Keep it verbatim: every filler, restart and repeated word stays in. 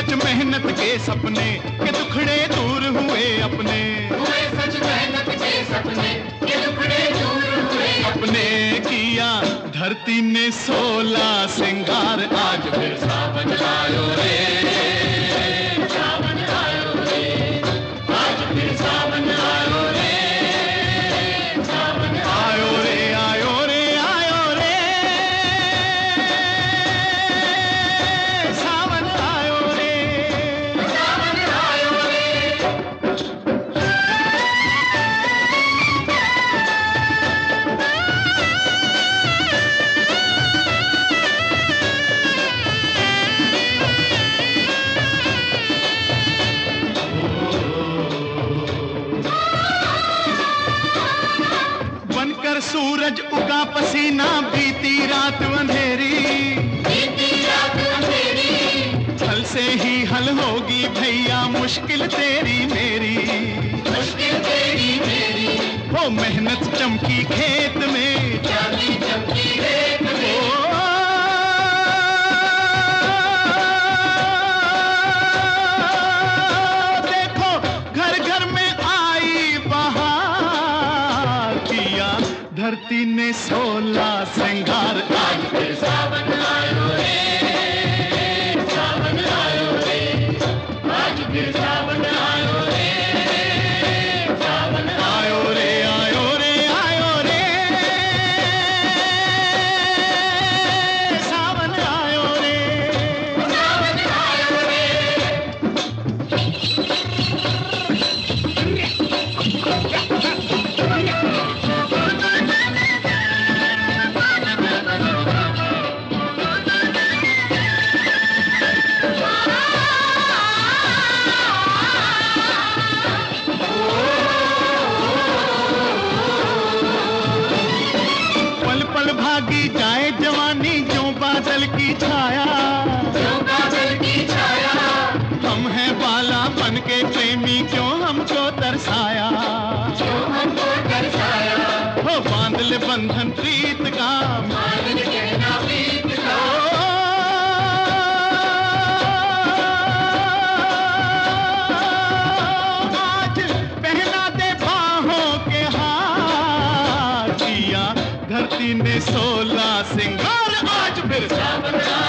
सच मेहनत के सपने के दुखड़े दूर हुए अपने, हुए सच मेहनत के सपने के दुखड़े दूर हुए अपने किया धरती ने सोला सिंगार। आज फिर सावन आयो रे, सावन आयो रे, आज फिर सावन आयो रे, सावन आयो रे, आयो रे, आयो रे, सावन आयो रे, सावन आयो रे। बनकर सूरज उगा पसीना बीती रात अंधेरी, बीती रात अंधेरी, हल से ही हल होगी भैया मुश्किल तेरी मेरी। मुश्किल तेरी मेरी, वो मेहनत चमकी खेत में, चांदी चमकी रेत में, ओ, देखो घर घर में आई बहार, किया धरती ने सोला श्रृंगार। आज फिर सावन आयो रे, सावन आयो रे, आज फिर सावन आयो रे, सावन आयो रे, आयो रे, आयो रे, सावन आयो रे, सावन आयो रे। पल पल भागी जाए जवानी जो बादल की छाया, जो बादल की छाया, हम हैं बाला बन के प्रेमी क्यों हमको तरसाया। जो हमको दर्शाया, हो बांध ले बंधन प्रीत का, मान कहना प्रीत का, आज पहना दे बाहों के हार, किया धरती ने सोला सिंगार। आज फिर सावन आयो